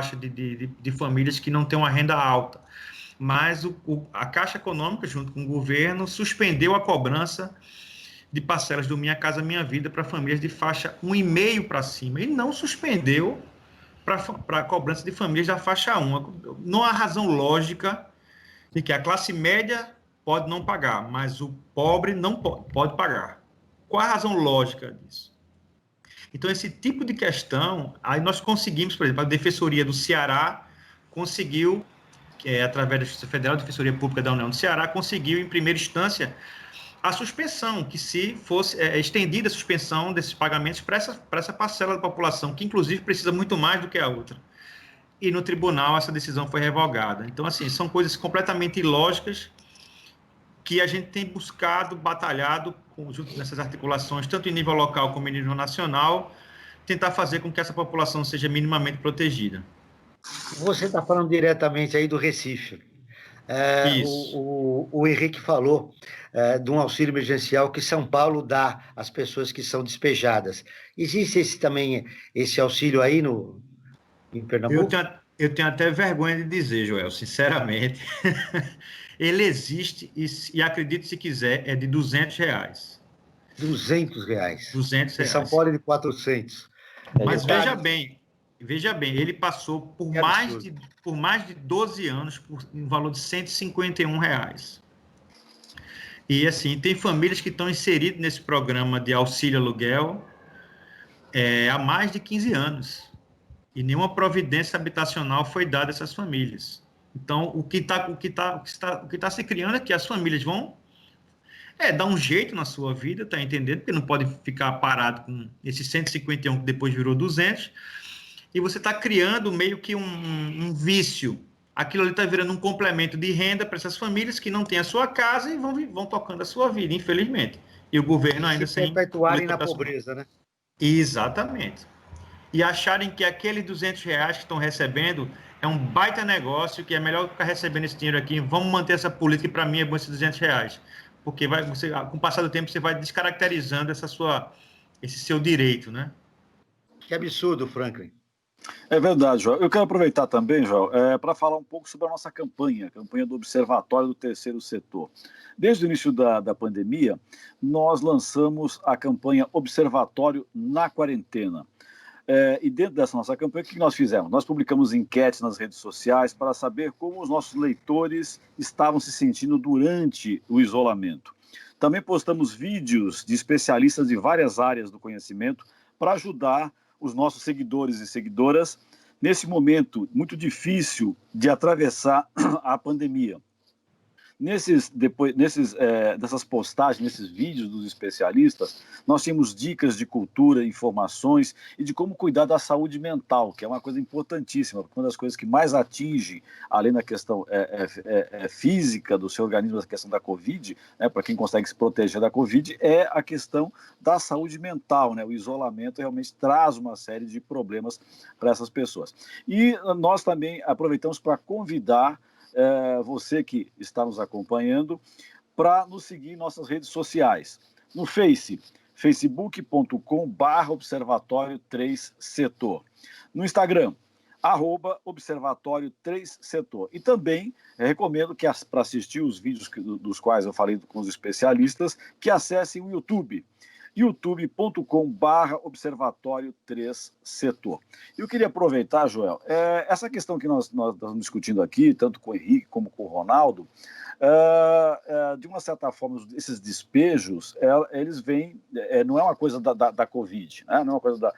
Speaker 5: de famílias que não têm uma renda alta, mas a Caixa Econômica, junto com o governo, suspendeu a cobrança de parcelas do Minha Casa Minha Vida para famílias de faixa 1,5 para cima. E não suspendeu para a cobrança de famílias da faixa 1. Não há razão lógica de que a classe média pode não pagar, mas o pobre não pode pagar. Qual a razão lógica disso? Então, esse tipo de questão, aí nós conseguimos, por exemplo, a Defensoria do Ceará conseguiu, através da Justiça Federal, a Defensoria Pública da União do Ceará, conseguiu, em primeira instância, a suspensão, que se fosse estendida a suspensão desses pagamentos para essa parcela da população, que inclusive precisa muito mais do que a outra. E no tribunal essa decisão foi revogada. Então, assim, são coisas completamente ilógicas que a gente tem buscado, batalhado, junto nessas articulações, tanto em nível local como em nível nacional, tentar fazer com que essa população seja minimamente protegida.
Speaker 2: Você está falando diretamente aí do Recife. O Henrique falou de um auxílio emergencial que São Paulo dá às pessoas que são despejadas. Existe também esse auxílio aí em Pernambuco?
Speaker 5: Eu tenho até vergonha de dizer, Joel, sinceramente. Ele existe e acredite se quiser, é de R$200.
Speaker 2: R$200.
Speaker 5: R$200.
Speaker 2: Em São Paulo é de 400.
Speaker 5: Mas veja bem, ele passou por mais de 12 anos por um valor de R$151. E assim, tem famílias que estão inseridas nesse programa de auxílio aluguel há mais de 15 anos. E nenhuma providência habitacional foi dada a essas famílias. Então, o que está se criando é que as famílias vão dar um jeito na sua vida, tá entendendo? Porque não pode ficar parado com esse 151 que depois virou 200, e você está criando meio que um vício. Aquilo ali está virando um complemento de renda para essas famílias que não têm a sua casa e vão tocando a sua vida, infelizmente. E o governo ainda sem...
Speaker 2: perpetuarem na pobreza, né?
Speaker 5: Exatamente. E acharem que aqueles R$200 que estão recebendo é um baita negócio, que é melhor ficar recebendo esse dinheiro aqui, vamos manter essa política, e para mim é bom esses R$200. Porque com o passar do tempo você vai descaracterizando esse seu direito, né?
Speaker 2: Que absurdo, Franklin.
Speaker 3: É verdade, Joel. Eu quero aproveitar também, Joel, para falar um pouco sobre a nossa campanha, a campanha do Observatório do Terceiro Setor. Desde o início da pandemia, nós lançamos a campanha Observatório na Quarentena. E dentro dessa nossa campanha, o que nós fizemos? Nós publicamos enquetes nas redes sociais para saber como os nossos leitores estavam se sentindo durante o isolamento. Também postamos vídeos de especialistas de várias áreas do conhecimento para ajudar os nossos seguidores e seguidoras nesse momento muito difícil de atravessar a pandemia. Dessas postagens, nesses vídeos dos especialistas, nós tínhamos dicas de cultura, informações e de como cuidar da saúde mental, que é uma coisa importantíssima, porque uma das coisas que mais atinge, além da questão física do seu organismo, a questão da Covid, né, para quem consegue se proteger da Covid, é a questão da saúde mental, né? O isolamento realmente traz uma série de problemas para essas pessoas. E nós também aproveitamos para convidar você que está nos acompanhando, para nos seguir em nossas redes sociais. No facebook.com/observatório 3 setor. No Instagram, @observatório 3 setor. E também recomendo que, para assistir os vídeos dos quais eu falei com os especialistas, que acessem o YouTube, youtube.com/observatório 3 setor. Eu queria aproveitar, Joel, essa questão que nós estamos discutindo aqui, tanto com o Henrique como com o Ronaldo, de uma certa forma, esses despejos, eles vêm, não é uma coisa da Covid, né? Não é uma coisa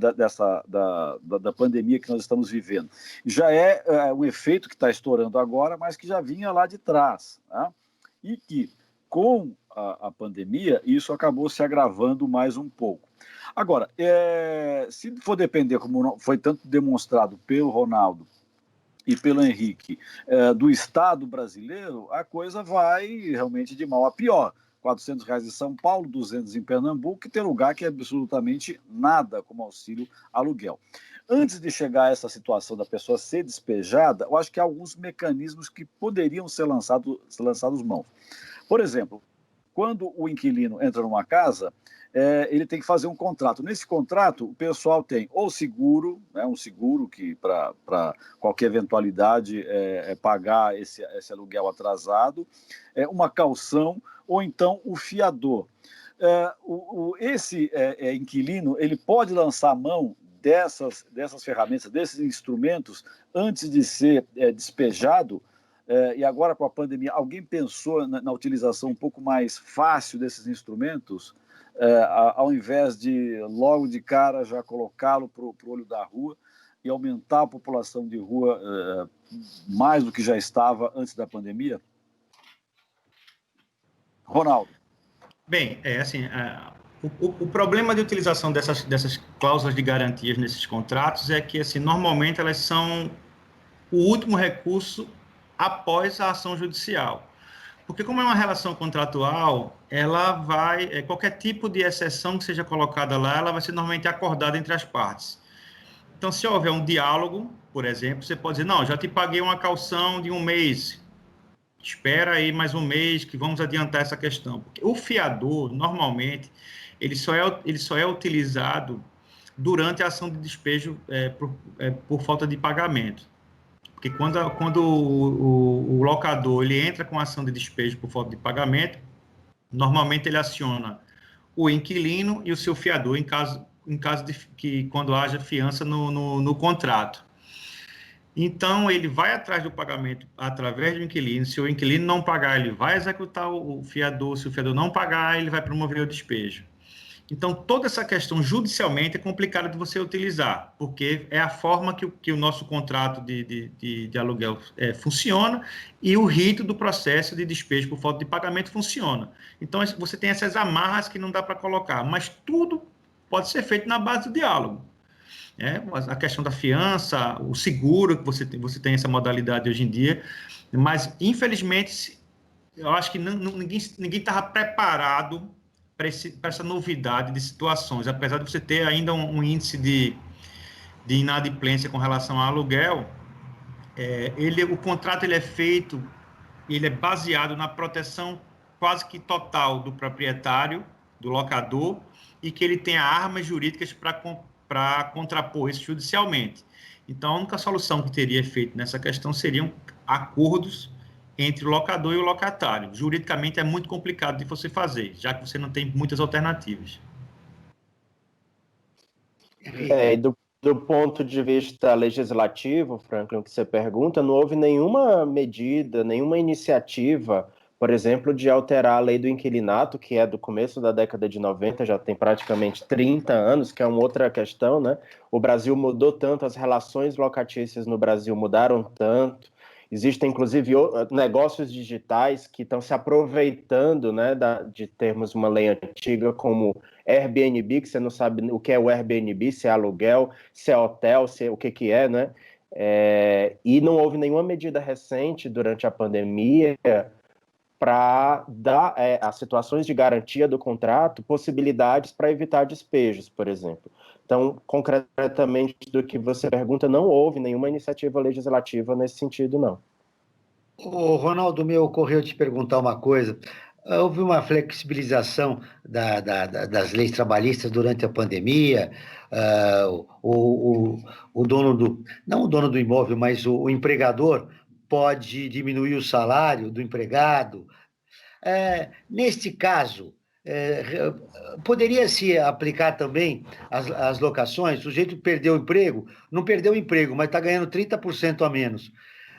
Speaker 3: da pandemia que nós estamos vivendo. Já é um efeito que está estourando agora, mas que já vinha lá de trás, né? E que, com a pandemia, isso acabou se agravando mais um pouco. Agora, se for depender, como foi tanto demonstrado pelo Ronaldo e pelo Henrique, do Estado brasileiro, a coisa vai realmente de mal a pior. R$400 em São Paulo, 200 em Pernambuco, e tem lugar que é absolutamente nada como auxílio aluguel. Antes de chegar a essa situação da pessoa ser despejada, eu acho que há alguns mecanismos que poderiam ser lançados mãos. Por exemplo, quando o inquilino entra numa casa, ele tem que fazer um contrato. Nesse contrato, o pessoal tem ou seguro, né, um seguro que para qualquer eventualidade pagar esse aluguel atrasado, uma caução, ou então o fiador. Esse inquilino, ele pode lançar mão dessas ferramentas, desses instrumentos, antes de ser despejado. E agora, com a pandemia, alguém pensou na utilização um pouco mais fácil desses instrumentos, ao invés de, logo de cara, já colocá-lo para o olho da rua e aumentar a população de rua mais do que já estava antes da pandemia? Ronaldo.
Speaker 5: Bem, o problema de utilização dessas cláusulas de garantias nesses contratos é que, assim, normalmente elas são o último recurso após a ação judicial. Porque, como é uma relação contratual, ela vai, qualquer tipo de exceção que seja colocada lá, ela vai ser normalmente acordada entre as partes. Então, se houver um diálogo, por exemplo, você pode dizer, não, já te paguei uma caução de 1 mês, espera aí mais 1 mês que vamos adiantar essa questão. Porque o fiador, normalmente, ele só é utilizado durante a ação de despejo por falta de pagamento. Porque quando o locador ele entra com ação de despejo por falta de pagamento, normalmente ele aciona o inquilino e o seu fiador em caso de que quando haja fiança no contrato. Então, ele vai atrás do pagamento através do inquilino. Se o inquilino não pagar, ele vai executar o fiador. Se o fiador não pagar, ele vai promover o despejo. Então, toda essa questão judicialmente é complicada de você utilizar, porque é a forma que o nosso contrato de aluguel funciona e o rito do processo de despejo por falta de pagamento funciona. Então, você tem essas amarras que não dá para colocar, mas tudo pode ser feito na base do diálogo. A questão da fiança, o seguro, que você tem essa modalidade hoje em dia, mas, infelizmente, eu acho que ninguém estava preparado para essa novidade de situações, apesar de você ter ainda um índice de inadimplência com relação ao aluguel, o contrato ele é feito, ele é baseado na proteção quase que total do proprietário, do locador, e que ele tenha armas jurídicas para contrapor isso judicialmente. Então, a única solução que teria efeito nessa questão seriam acordos entre o locador e o locatário. Juridicamente é muito complicado de você fazer, já que você não tem muitas alternativas.
Speaker 4: Do ponto de vista legislativo, Franklin, o que você pergunta, não houve nenhuma medida, nenhuma iniciativa, por exemplo, de alterar a lei do inquilinato, que é do começo da década de 90, já tem praticamente 30 anos, que é uma outra questão, né? O Brasil mudou tanto, as relações locatícias no Brasil mudaram tanto, existem, inclusive, negócios digitais que estão se aproveitando, né, de termos uma lei antiga como Airbnb, que você não sabe o que é o Airbnb, se é aluguel, se é hotel, se é, o que é, né? E não houve nenhuma medida recente durante a pandemia para dar a situações de garantia do contrato possibilidades para evitar despejos, por exemplo. Então, concretamente do que você pergunta, não houve nenhuma iniciativa legislativa nesse sentido, não.
Speaker 2: Ô, Ronaldo, me ocorreu te perguntar uma coisa. Houve uma flexibilização das leis trabalhistas durante a pandemia. O dono não o dono do imóvel, mas o empregador pode diminuir o salário do empregado. Neste caso, poderia se aplicar também as locações? O sujeito perdeu o emprego, não perdeu o emprego, mas está ganhando 30% a menos.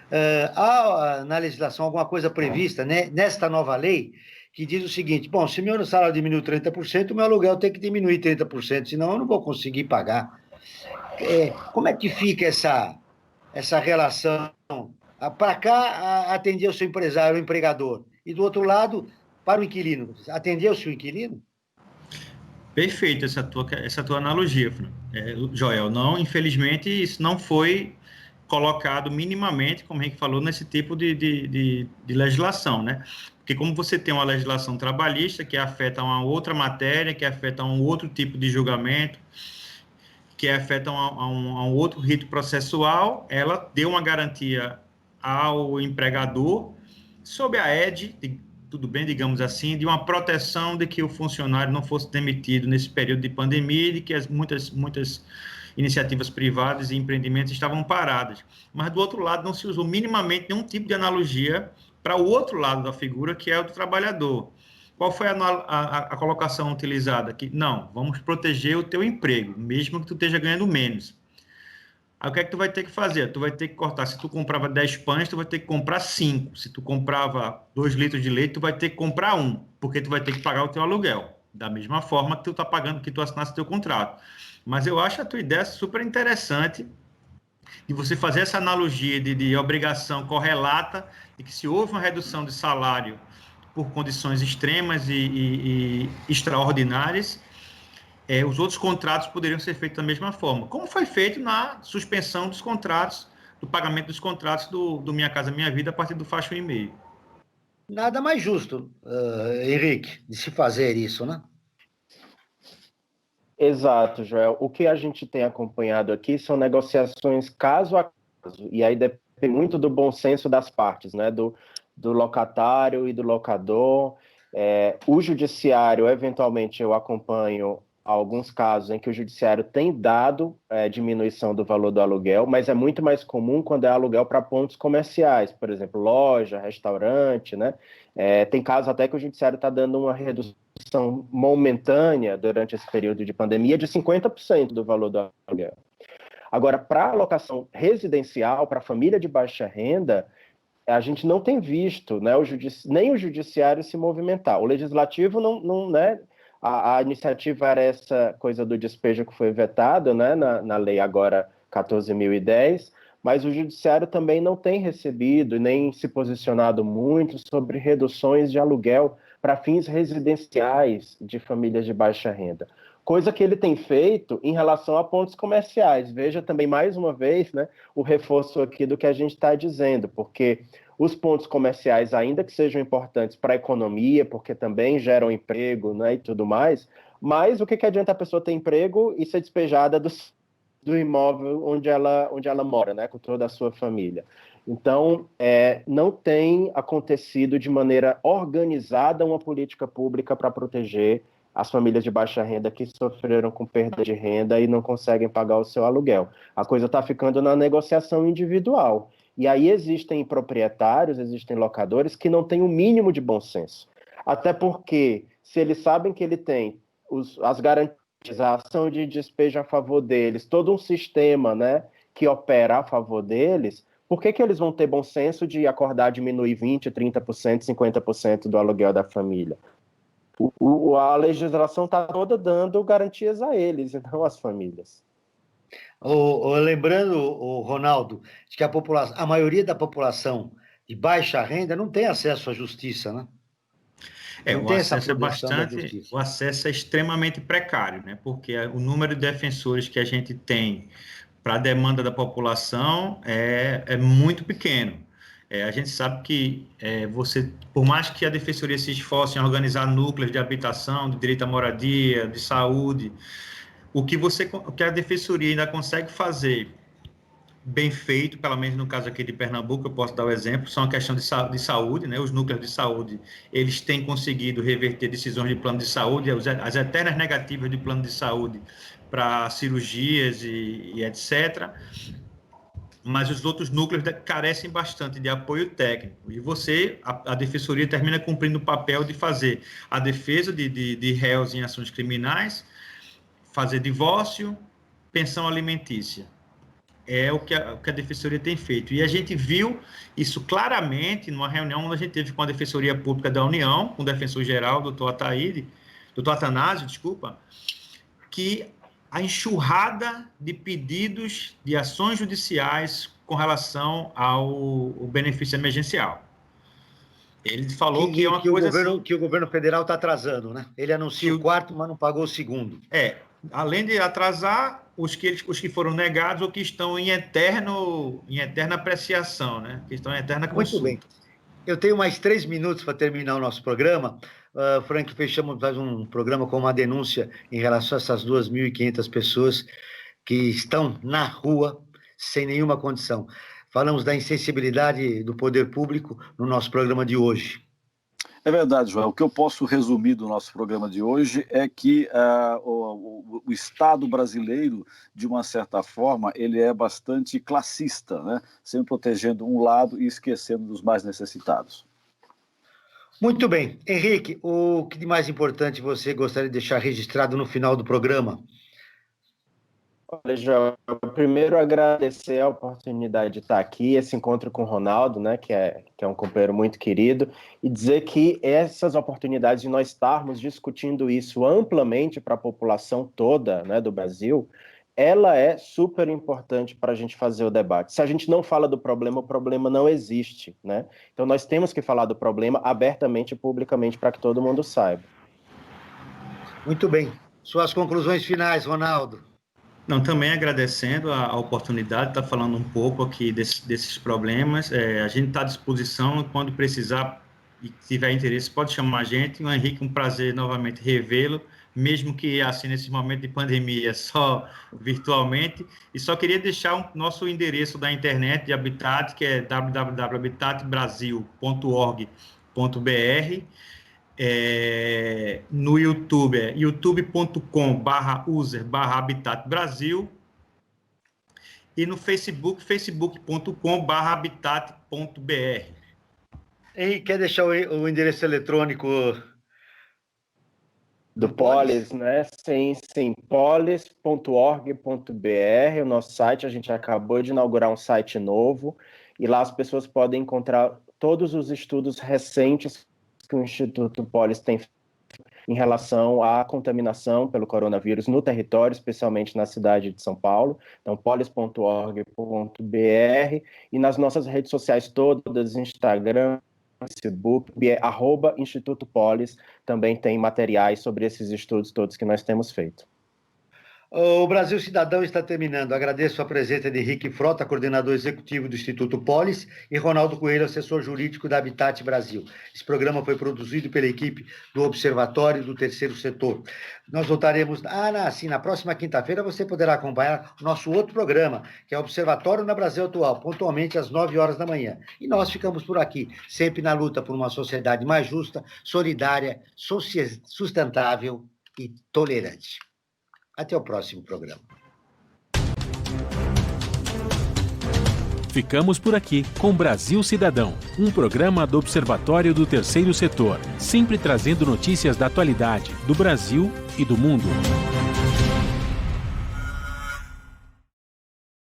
Speaker 2: Há na legislação alguma coisa prevista, né, nesta nova lei que diz o seguinte: bom, se meu salário diminuiu 30%, o meu aluguel tem que diminuir 30%, senão eu não vou conseguir pagar. Como é que fica essa relação? Para cá, atender o seu empresário, o empregador, e do outro lado, para o inquilino, atender o seu inquilino?
Speaker 5: Perfeito essa tua analogia, Joel. Não, infelizmente, isso não foi colocado minimamente, como o Henrique falou, nesse tipo de legislação, né? Porque como você tem uma legislação trabalhista que afeta uma outra matéria, que afeta um outro tipo de julgamento, que afeta a um outro rito processual, ela deu uma garantia ao empregador sob a égide, tudo bem, digamos assim, de uma proteção de que o funcionário não fosse demitido nesse período de pandemia e de que muitas iniciativas privadas e empreendimentos estavam paradas. Mas, do outro lado, não se usou minimamente nenhum tipo de analogia para o outro lado da figura, que é o do trabalhador. Qual foi a colocação utilizada aqui? Não, vamos proteger o teu emprego, mesmo que tu esteja ganhando menos. Aí o que é que tu vai ter que fazer? Tu vai ter que cortar, se tu comprava 10 pães, tu vai ter que comprar 5. Se tu comprava 2 litros de leite, tu vai ter que comprar 1, porque tu vai ter que pagar o teu aluguel, da mesma forma que tu está pagando, que tu assinasse o teu contrato. Mas eu acho a tua ideia super interessante de você fazer essa analogia de obrigação correlata, de que se houve uma redução de salário por condições extremas e extraordinárias, os outros contratos poderiam ser feitos da mesma forma, como foi feito na suspensão dos contratos, do pagamento dos contratos do Minha Casa Minha Vida a partir do faixa 1,5.
Speaker 2: Nada mais justo, Henrique, de se fazer isso, né?
Speaker 4: Exato, Joel. O que a gente tem acompanhado aqui são negociações caso a caso, e aí depende muito do bom senso das partes, né? Do locatário e do locador. O judiciário, eventualmente, eu acompanho alguns casos em que o judiciário tem dado diminuição do valor do aluguel, mas é muito mais comum quando é aluguel para pontos comerciais, por exemplo, loja, restaurante, né? Tem casos até que o judiciário está dando uma redução momentânea durante esse período de pandemia de 50% do valor do aluguel. Agora, para alocação residencial, para família de baixa renda, a gente não tem visto, né, nem o judiciário se movimentar. O legislativo não né, a iniciativa era essa coisa do despejo que foi vetado, né, na lei agora 14.010, mas o judiciário também não tem recebido nem se posicionado muito sobre reduções de aluguel para fins residenciais de famílias de baixa renda. Coisa que ele tem feito em relação a pontos comerciais. Veja também, mais uma vez, né, o reforço aqui do que a gente está dizendo, porque os pontos comerciais, ainda que sejam importantes para a economia, porque também geram emprego, né, e tudo mais, mas o que adianta a pessoa ter emprego e ser despejada do imóvel onde ela mora, né, com toda a sua família? Então, não tem acontecido de maneira organizada uma política pública para proteger as famílias de baixa renda que sofreram com perda de renda e não conseguem pagar o seu aluguel. A coisa está ficando na negociação individual. E aí existem proprietários, existem locadores que não têm o mínimo de bom senso. Até porque, se eles sabem que ele tem as garantias, a ação de despejo a favor deles, todo um sistema, né, que opera a favor deles, por que eles vão ter bom senso de acordar, diminuir 20%, 30%, 50% do aluguel da família? A legislação está toda dando garantias a eles, e não às famílias.
Speaker 2: Lembrando, Ronaldo, de que a maioria da população de baixa renda não tem acesso à justiça, né?
Speaker 5: O acesso é extremamente precário, né? Porque o número de defensores que a gente tem para a demanda da população é muito pequeno. A gente sabe que por mais que a defensoria se esforce em organizar núcleos de habitação, de direito à moradia, de saúde, o que a defensoria ainda consegue fazer bem feito, pelo menos no caso aqui de Pernambuco, eu posso dar o exemplo, são a questão de saúde, né? Os núcleos de saúde, eles têm conseguido reverter decisões de plano de saúde, as eternas negativas de plano de saúde para cirurgias e etc., mas os outros núcleos carecem bastante de apoio técnico, e a defensoria termina cumprindo o papel de fazer a defesa de réus em ações criminais, fazer divórcio, pensão alimentícia. É o que a defensoria tem feito. E a gente viu isso claramente numa reunião onde a gente teve com a Defensoria Pública da União, com o defensor-geral, doutor Atanásio, que a enxurrada de pedidos de ações judiciais com relação ao benefício emergencial. Ele falou que é uma coisa
Speaker 2: que o governo federal está atrasando, né? Ele anunciou o quarto, mas não pagou o segundo.
Speaker 5: Além de atrasar, os que foram negados ou que estão em eterna apreciação, né? Que estão em eterna consulta.
Speaker 2: Muito bem. Eu tenho mais 3 minutos para terminar o nosso programa. Frank, fechamos mais um programa com uma denúncia em relação a essas 2.500 pessoas que estão na rua sem nenhuma condição. Falamos da insensibilidade do poder público no nosso programa de hoje.
Speaker 3: É verdade, Joel. O que eu posso resumir do nosso programa de hoje é que o Estado brasileiro, de uma certa forma, ele é bastante classista, né? Sempre protegendo um lado e esquecendo dos mais necessitados.
Speaker 2: Muito bem. Henrique, o que de mais importante você gostaria de deixar registrado no final do programa?
Speaker 4: Olha, Joel, primeiro agradecer a oportunidade de estar aqui, esse encontro com o Ronaldo, né, que é um companheiro muito querido, e dizer que essas oportunidades de nós estarmos discutindo isso amplamente para a população toda, né, do Brasil, ela é super importante para a gente fazer o debate. Se a gente não fala do problema, o problema não existe, né? Então nós temos que falar do problema abertamente e publicamente para que todo mundo saiba.
Speaker 2: Muito bem. Suas conclusões finais, Ronaldo.
Speaker 5: Não, também agradecendo a oportunidade de estar falando um pouco aqui desses problemas. A gente está à disposição, quando precisar e tiver interesse, pode chamar a gente. O Henrique, um prazer novamente revê-lo, mesmo que assim nesse momento de pandemia, só virtualmente. E só queria deixar o nosso endereço da internet de Habitat, que é www.habitatbrasil.org.br. No YouTube é youtube.com/user/Habitat Brasil, e no Facebook, facebook.com/habitat.br.
Speaker 2: E quer deixar o endereço eletrônico
Speaker 4: do Polis, né? Sim, polis.org.br, o nosso site. A gente acabou de inaugurar um site novo, e lá as pessoas podem encontrar todos os estudos recentes que o Instituto Polis tem em relação à contaminação pelo coronavírus no território, especialmente na cidade de São Paulo. Então, polis.org.br, e nas nossas redes sociais todas, Instagram, Facebook, @Instituto Polis, também tem materiais sobre esses estudos todos que nós temos feito.
Speaker 2: O Brasil Cidadão está terminando. Agradeço a presença de Henrique Frota, coordenador executivo do Instituto Polis, e Ronaldo Coelho, assessor jurídico da Habitat Brasil. Esse programa foi produzido pela equipe do Observatório do Terceiro Setor. Nós voltaremos... na próxima quinta-feira você poderá acompanhar o nosso outro programa, que é o Observatório na Brasil Atual, pontualmente às 9 horas da manhã. E nós ficamos por aqui, sempre na luta por uma sociedade mais justa, solidária, sustentável e tolerante. Até o próximo programa.
Speaker 1: Ficamos por aqui com Brasil Cidadão, um programa do Observatório do Terceiro Setor, sempre trazendo notícias da atualidade do Brasil e do mundo.